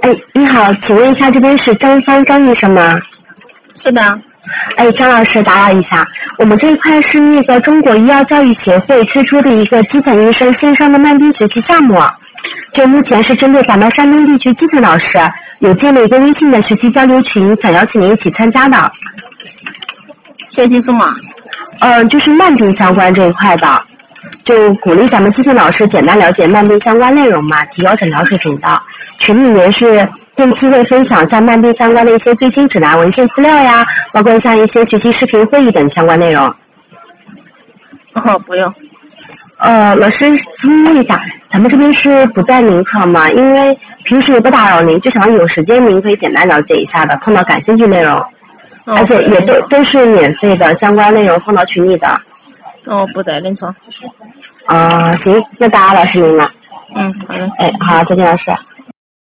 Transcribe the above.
哎，你好，请问一下，这边是张芳张医生吗？ 是的。 哎，张老师，打扰一下，我们这一块是那个中国医药教育协会推出的一个基层医生线上的慢病学习项目，就目前是针对咱们山东地区基层老师，有建了一个微信的学习交流群，想邀请您一起参加的。 学习什么？ 就是慢病相关这一块的，就鼓励咱们基层老师简单了解慢病相关内容嘛，提高诊疗水平的。群里面是定期会分享像慢病相关的一些最新指南文献资料呀，包括像一些学习视频会议等相关内容。 哦，不用。 老师请问一下，咱们这边是不在临床吗？因为平时也不打扰您，就想有时间您可以简单了解一下的，碰到感兴趣内容。而且也都是免费的，相关内容放到群里的。 不在临床。 行，那打扰老师您了。 好的。 哎，好，再见老师。